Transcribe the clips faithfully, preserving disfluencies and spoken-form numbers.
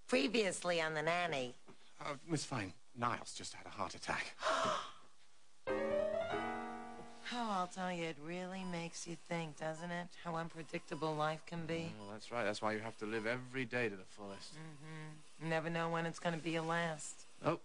Previously on The Nanny. Uh, Miss Fine, Niles just had a heart attack. Oh, I'll tell you, it really makes you think, doesn't it? How unpredictable life can be. Oh, that's right. That's why you have to live every day to the fullest. Mm-hmm. You never know when it's going to be your last. Oh.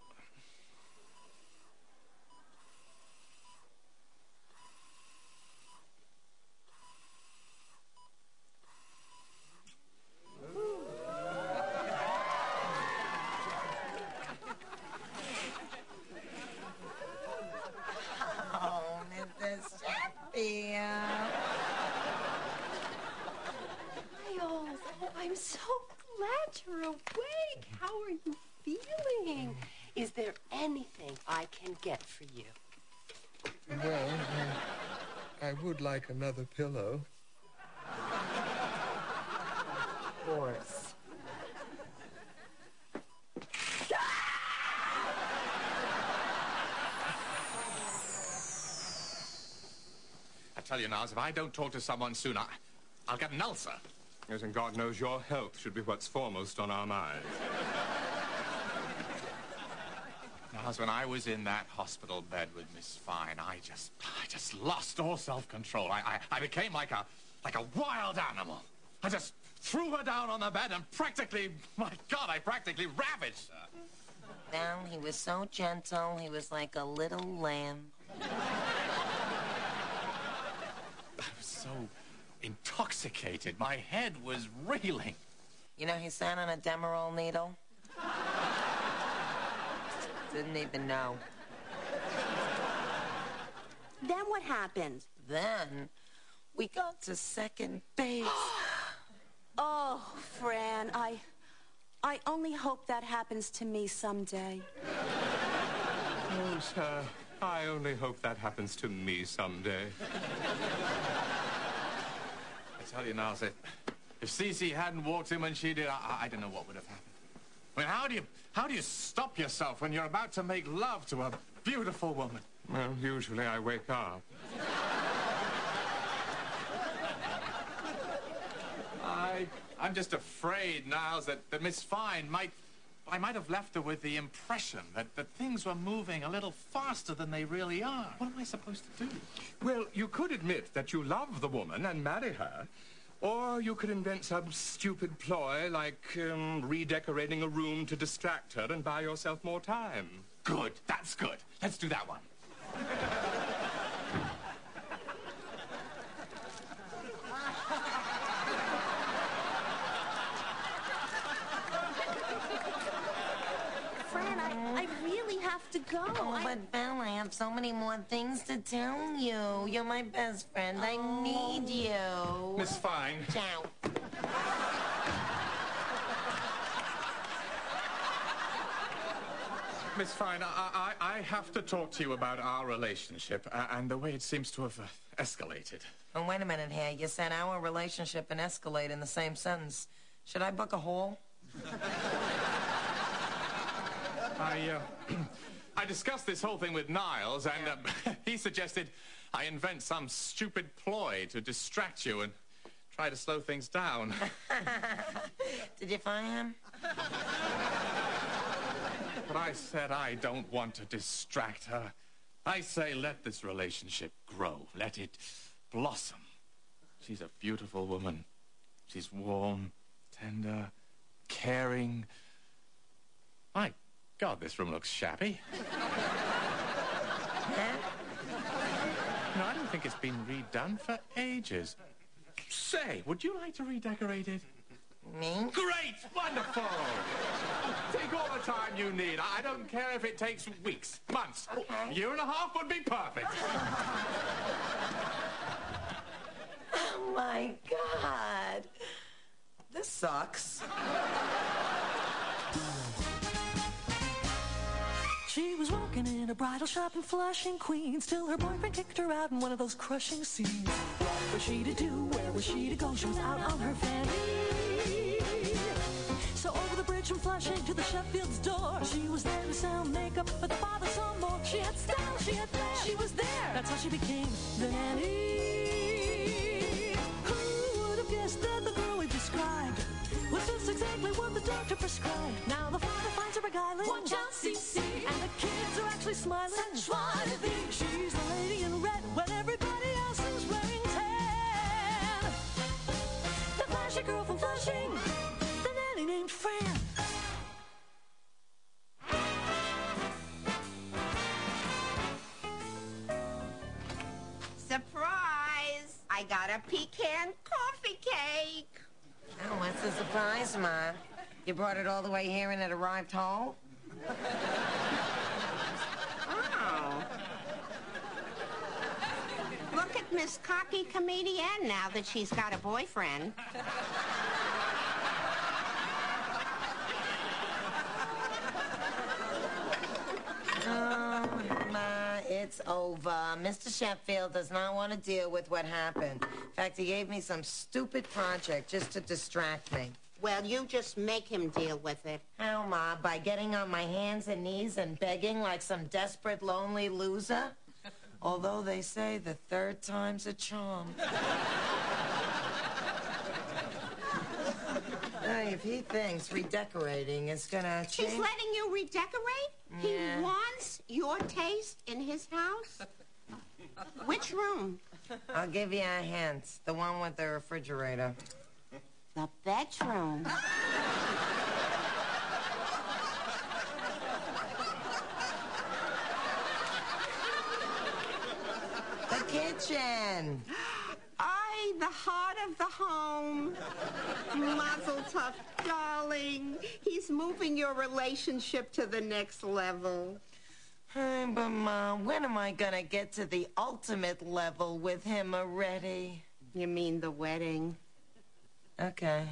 Niles, oh, I'm so glad you're awake. How are you feeling? Is there anything I can get for you? Well, I, I would like another pillow. Of course. I tell you, Niles, if I don't talk to someone soon, I, I'll get an ulcer. Yes, and God knows your health should be what's foremost on our minds. Niles, when I was in that hospital bed with Miss Fine, I just, I just lost all self-control. I, I, I became like a, like a wild animal. I just threw her down on the bed and practically, my God, I practically ravaged her. Well, he was so gentle, he was like a little lamb. I was so intoxicated. My head was reeling. You know, he sat on a Demerol needle. Didn't even know. Then what happened? Then we got to second base. Oh, Fran, I... I only hope that happens to me someday. Oh, sir, I only hope that happens to me someday. I tell you, Niles, if, if Cece hadn't walked in when she did, I, I don't know what would have happened. I mean, how do you, how do you stop yourself when you're about to make love to a beautiful woman? Well, usually I wake up. I, I'm just afraid, Niles, that, that Miss Fine might... I might have left her with the impression that, that things were moving a little faster than they really are. What am I supposed to do? Well, you could admit that you love the woman and marry her, or you could invent some stupid ploy like um, redecorating a room to distract her and buy yourself more time. Good. That's good. Let's do that one. Fran, I, I really have to go. Oh, I... but Belle, I have so many more things to tell you. You're my best friend. I need you. Miss Fine. Ciao. Miss Fine, I, I, I have to talk to you about our relationship uh, and the way it seems to have uh, escalated. Oh, wait a minute here. You said our relationship and escalate in the same sentence. Should I book a hall? I, uh, I discussed this whole thing with Niles, and uh, he suggested I invent some stupid ploy to distract you and try to slow things down. Did you find him? But I said I don't want to distract her. I say let this relationship grow. Let it blossom. She's a beautiful woman. She's warm, tender, caring. My God, this room looks shabby. No, I don't think it's been redone for ages. Say, would you like to redecorate it? Me? Great! Wonderful! Take all the time you need. I don't care if it takes weeks, months. Okay. A year and a half would be perfect. Oh, my God. This sucks. She was working in a bridal shop in Flushing, Queens, till her boyfriend kicked her out in one of those crushing scenes. What was she to do? Where was she to go? She was out on her fanny. So over the bridge from Flushing to the Sheffield's door, she was there to sell makeup, but the father saw more. She had style, she had flair, she was there. That's how she became the nanny. Who would have guessed that the girl we described was just just exactly what the doctor prescribed. Now the father finds her beguiling. Watch out, C C. And the kids are actually smiling. Sexuality. She's the lady in red when everybody else is wearing tan. The flashy girl from Flushing. The nanny named Fran. Surprise! I got a pecan coffee cake. Oh, what's the surprise, Ma? You brought it all the way here and it arrived whole? Oh. Look at Miss Cocky Comedienne now that she's got a boyfriend. Oh, Ma, it's over. Mister Sheffield does not want to deal with what happened. In fact, he gave me some stupid project just to distract me. Well, you just make him deal with it. How, Ma? By getting on my hands and knees and begging like some desperate, lonely loser? Although they say the third time's a charm. Hey, if he thinks redecorating is gonna change... He's letting you redecorate? Yeah. He wants your taste in his house? Which room? I'll give you a hint. The one with the refrigerator. The bedroom. The kitchen. I, the heart of the home. Mazel tov, darling. He's moving your relationship to the next level. Hey, but Mom, when am I gonna get to the ultimate level with him already? You mean the wedding? Okay.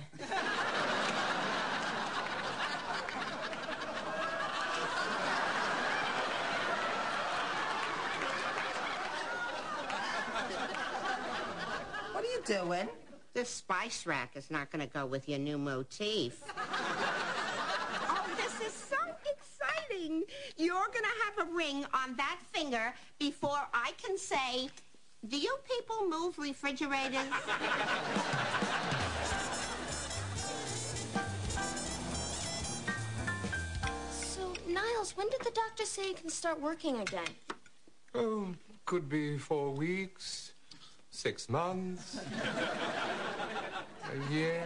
What are you doing? This spice rack is not going to go with your new motif. Oh, this is so exciting. You're going to have a ring on that finger before I can say, do you people move refrigerators? So, Niles, when did the doctor say you can start working again? Oh, could be four weeks, six months, a year.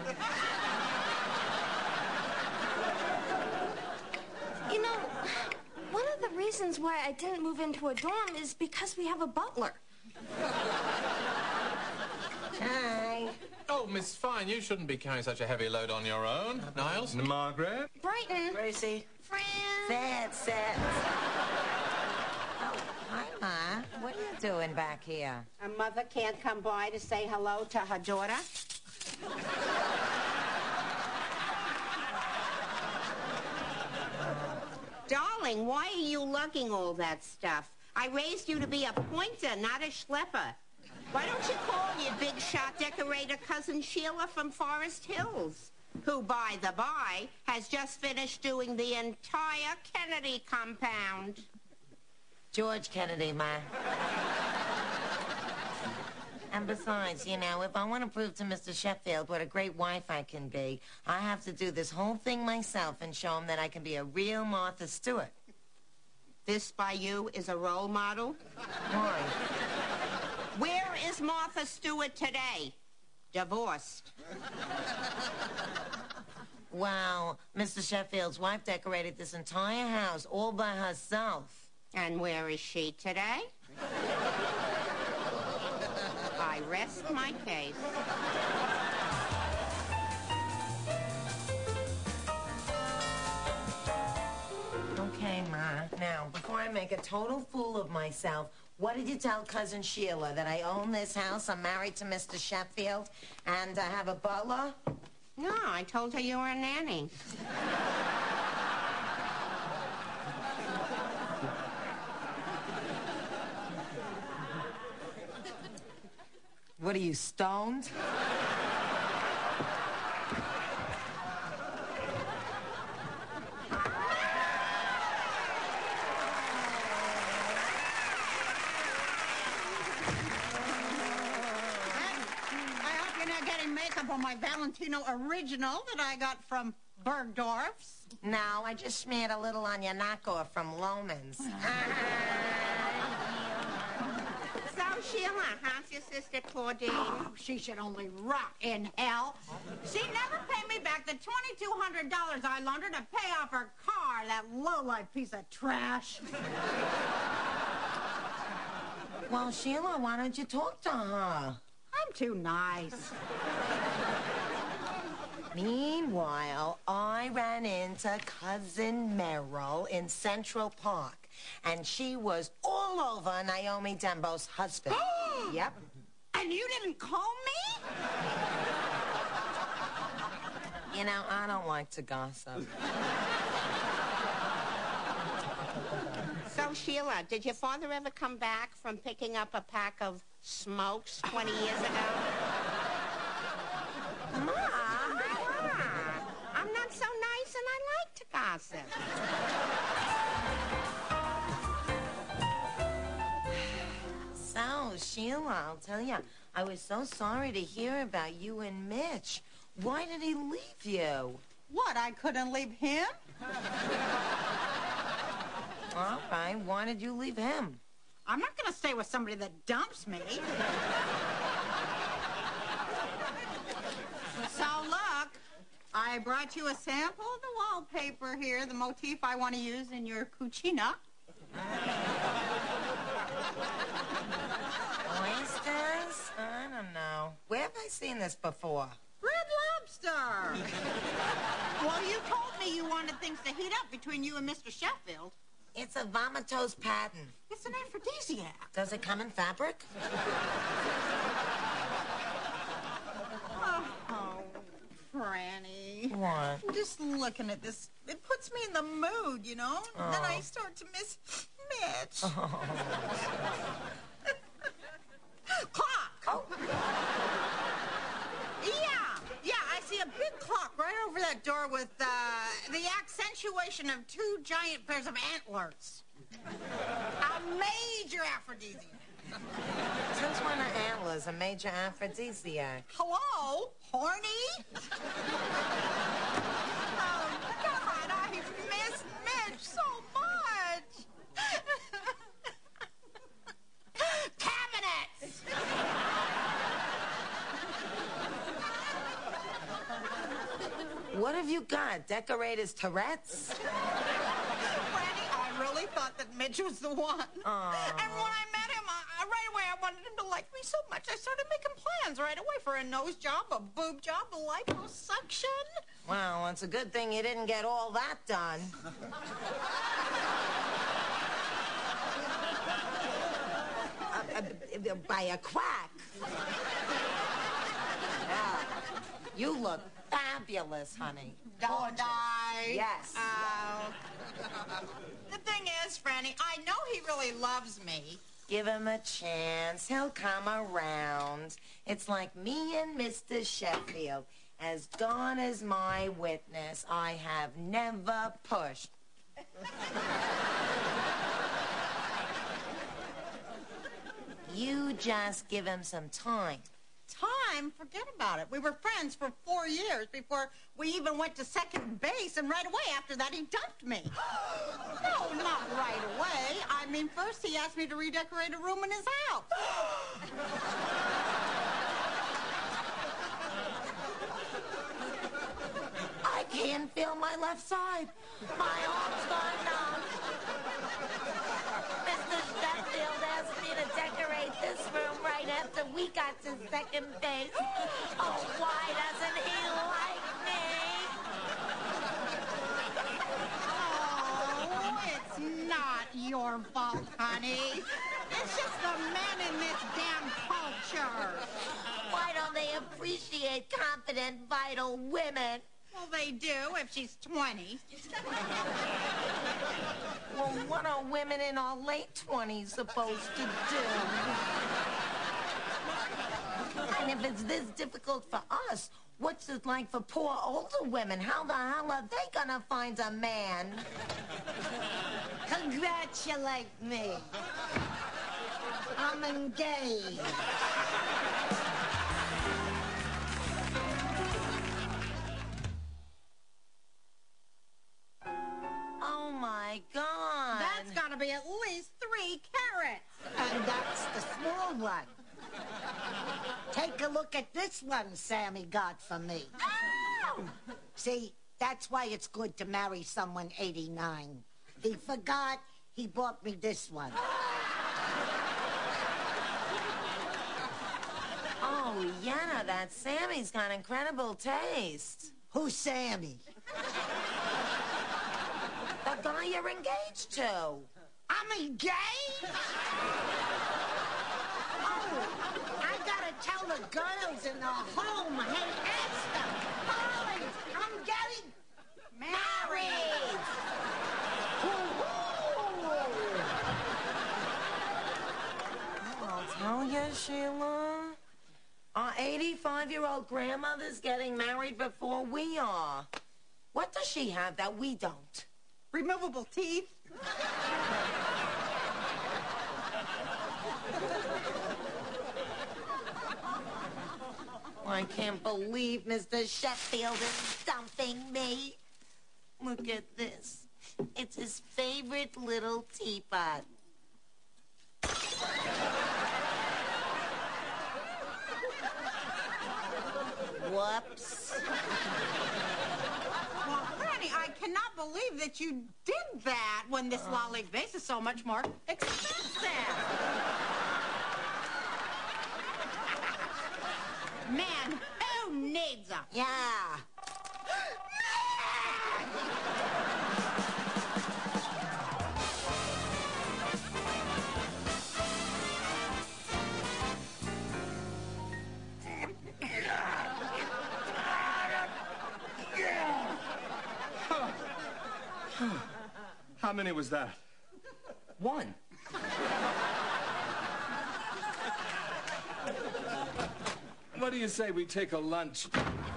You know, one of the reasons why I didn't move into a dorm is because we have a butler. Hi. Oh, Miss Fine, you shouldn't be carrying such a heavy load on your own. Niles? Margaret? Brighton. Gracie. Fran. Sit, sit. Oh, hi, Ma. What are you doing back here? A mother can't come by to say hello to her daughter? Darling, why are you lugging all that stuff? I raised you to be a pointer, not a schlepper. Why don't you call your big shot decorator cousin Sheila from Forest Hills, who, by the by, has just finished doing the entire Kennedy compound? George Kennedy, Ma. And besides, you know, if I want to prove to Mister Sheffield what a great wife I can be, I have to do this whole thing myself and show him that I can be a real Martha Stewart. This, by you, is a role model? Why? Where is Martha Stewart today? Divorced. Wow, Mister Sheffield's wife decorated this entire house all by herself. And where is she today? I rest my case. Okay, Ma. Now, before I make a total fool of myself, what did you tell Cousin Sheila? That I own this house, I'm married to Mister Sheffield, and I have a butler? No, I told her you were a nanny. What are you, stoned? my Valentino original that I got from Bergdorf's? No, I just smeared a little on your knockoff from Loman's. So, Sheila, how's your sister Claudine? Oh, she should only rot in hell. She never paid me back the twenty-two hundred dollars I loaned her to pay off her car, that low-life piece of trash. Well, Sheila, why don't you talk to her? I'm too nice. Meanwhile, I ran into Cousin Merrill in Central Park, and she was all over Naomi Dembo's husband. Yep. And you didn't call me? You know, I don't like to gossip. So, Sheila, did your father ever come back from picking up a pack of smokes twenty years ago? Ma, I'm not so nice and I like to gossip. So, Sheila, I'll tell you, I was so sorry to hear about you and Mitch. Why did he leave you? What, I couldn't leave him? All right, why did you leave him? I'm not going to stay with somebody that dumps me. So, look, I brought you a sample of the wallpaper here, the motif I want to use in your cucina. Oysters? I don't know. Where have I seen this before? Red Lobster! Well, you told me you wanted things to heat up between you and Mister Sheffield. It's a vomitose patent. It's an aphrodisiac. Does it come in fabric? Oh, oh, Franny. What? I'm just looking at this. It puts me in the mood, you know? And then I start to miss Mitch. Oh. Clock! Oh. Yeah, yeah, I see a big clock right over that door with uh, the accentuation of two giant pairs of antlers. A major aphrodisiac. Since when are antlers a major aphrodisiac? Hello? Horny? Oh, God, I miss Mitch so much. Cabinets! What have you got? Decorators Tourette's? Franny, I really thought that Mitch was the one. Aww. And when I met him, I, I, right away, I wanted him to like me so much, I started making plans right away for a nose job, a boob job, a liposuction. Well, it's a good thing you didn't get all that done. uh, uh, by a quack. Yeah. You look fabulous, honey. Don't I? Yes. Oh. The thing is, Franny, I know he really loves me. Give him a chance. He'll come around. It's like me and Mister Sheffield. As God is my witness, I have never pushed. You just give him some time. Time? Forget about it. We were friends for four years before we even went to second base, and right away after that, he dumped me. No, not right away. I mean, first he asked me to redecorate a room in his house. I can't feel my left side. My arm's gone numb. Mister Sheffield asked me to decorate this room right after we got to second base. Oh, why doesn't he like me? Oh, it's not your fault, honey. It's just the men in this damn culture. Why don't they appreciate confident, vital women? Well, they do if she's twenty. Well, what are women in our late twenties supposed to do? And if it's this difficult for us, what's it like for poor older women? How the hell are they gonna find a man? Congratulate me. I'm engaged. to be at least three carats. And that's the small one. Take a look at this one Sammy got for me. Oh! See, that's why it's good to marry someone eighty-nine. He forgot he bought me this one. Oh, Yenna, that Sammy's got incredible taste. Who's Sammy? The guy you're engaged to. I'm engaged? Oh, I gotta tell the girls in the home. Hey, Esther, Holly, I'm getting married. I'll tell you, Sheila. Our eighty-five-year-old grandmother's getting married before we are. What does she have that we don't? Removable teeth. I can't believe Mister Sheffield is dumping me. Look at this. It's his favorite little teapot. Whoops. Well, Granny, I cannot believe that you did that when this lolly vase is so much more expensive. Man, who needs them? Yeah. How many was that? One. What do you say we take a lunch?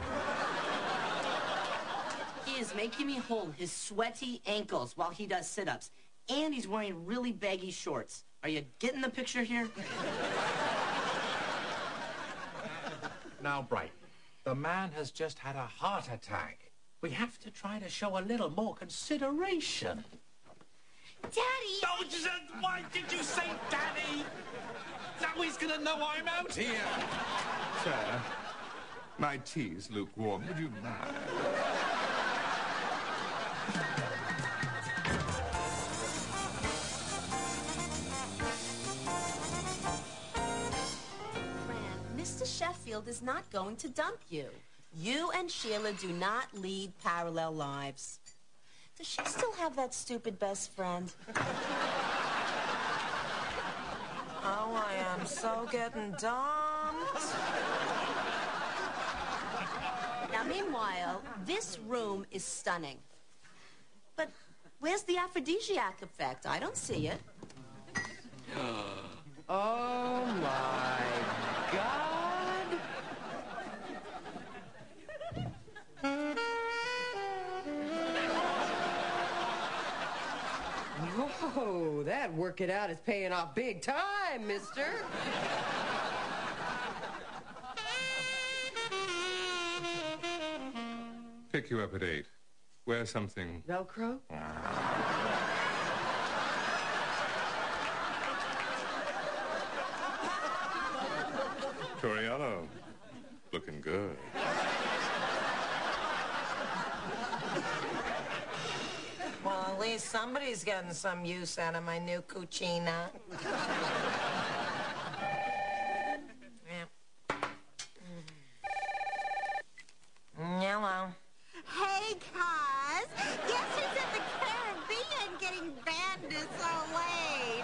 He is making me hold his sweaty ankles while he does sit-ups. And he's wearing really baggy shorts. Are you getting the picture here? Now, Bright, the man has just had a heart attack. We have to try to show a little more consideration. Daddy! Oh, why did you say Daddy? Now he's gonna know I'm out here. Sir, my tea's lukewarm. Would you mind? Fran, Mister Sheffield is not going to dump you. You and Sheila do not lead parallel lives. Does she still have that stupid best friend? Oh, I am so getting dumped. Now, meanwhile, this room is stunning. But where's the aphrodisiac effect? I don't see it. Oh, my God. Whoa, that work it out is paying off big time, mister. Pick you up at eight. Wear something... Velcro? Toriano, looking good. Well, at least somebody's getting some use out of my new cucina. Yeah. Hello. Hey, cuz. Guess who's in the Caribbean getting banded so late?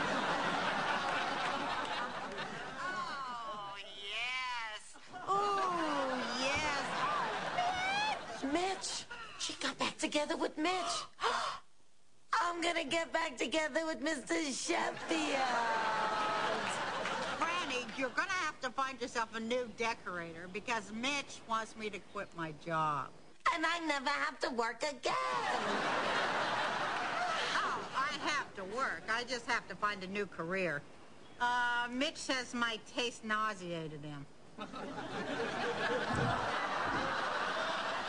Oh, yes. Oh, yes. Oh, Mitch. Mitch. She got back together with Mitch. I'm gonna get back together with Mister Sheffield. Franny, you're gonna have to find yourself a new decorator because Mitch wants me to quit my job. And I never have to work again. Oh, I have to work. I just have to find a new career. Uh, Mitch says my taste nauseated him.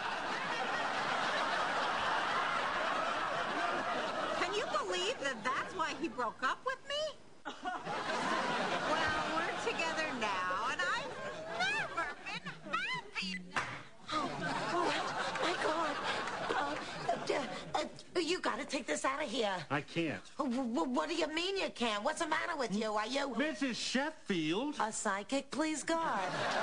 Can you believe that that's why he broke up with me? Well, we're together now, and I've never been happy. Oh, my God. Uh, uh, uh, you gotta take this out of here. I can't. Uh, w- what do you mean you can't? What's the matter with you? Are you... Missus Sheffield? A psychic, please God.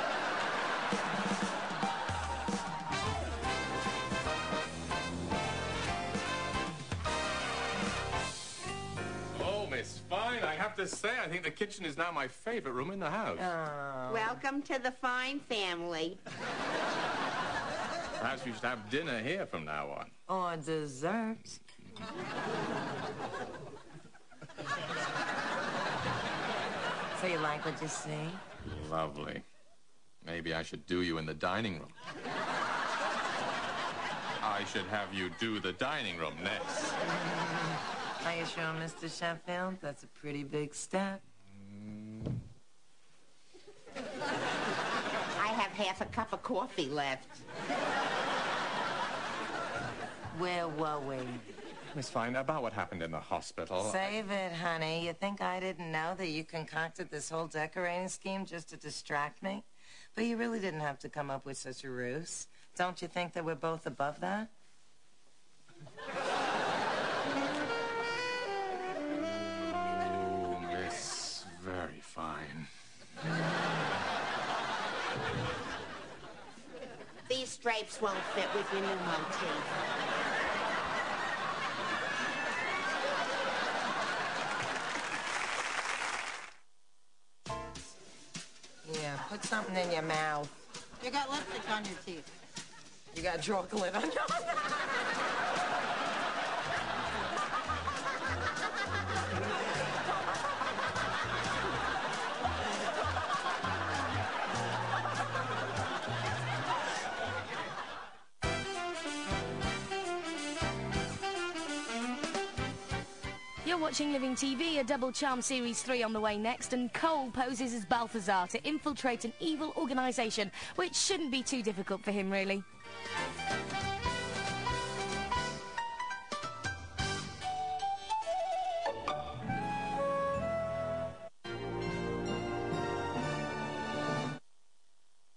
Oh, Miss Fine, I have to say, I think the kitchen is now my favorite room in the house. Oh. Welcome to the Fine family. Perhaps we should have dinner here from now on. Or dessert. So you like what you see? Lovely. Maybe I should do you in the dining room. I should have you do the dining room next. Are you sure, Mister Sheffield? That's a pretty big step. I have half a cup of coffee left. Where were we? Miss Fine, about what happened in the hospital. Save it, honey. You think I didn't know that you concocted this whole decorating scheme just to distract me? But you really didn't have to come up with such a ruse. Don't you think that we're both above that? Oh, Miss Very Fine. These stripes won't fit with your new motif. Yeah, put something in your mouth. You got lipstick on your teeth. You got chocolate on your You're watching Living T V, a Double Charm Series three on the way next, and Cole poses as Balthazar to infiltrate an evil organisation, which shouldn't be too difficult for him, really.